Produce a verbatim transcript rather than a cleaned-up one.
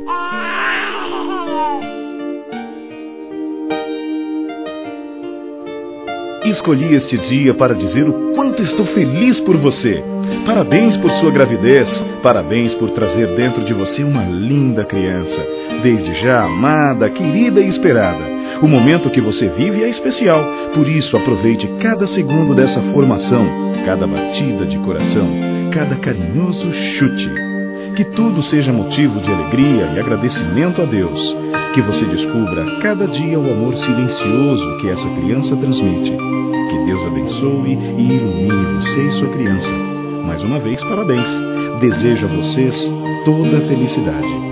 Escolhi este dia para dizer o quanto estou feliz por você. Parabéns por sua gravidez. Parabéns por trazer dentro de você uma linda criança. Desde já amada, querida e esperada. O momento que você vive é especial. Por isso, aproveite cada segundo dessa formação, cada batida de coração, cada carinhoso chute. Que tudo seja motivo de alegria e agradecimento a Deus. Que você descubra a cada dia o amor silencioso que essa criança transmite. Que Deus abençoe e ilumine você e sua criança. Mais uma vez, parabéns. Desejo a vocês toda a felicidade.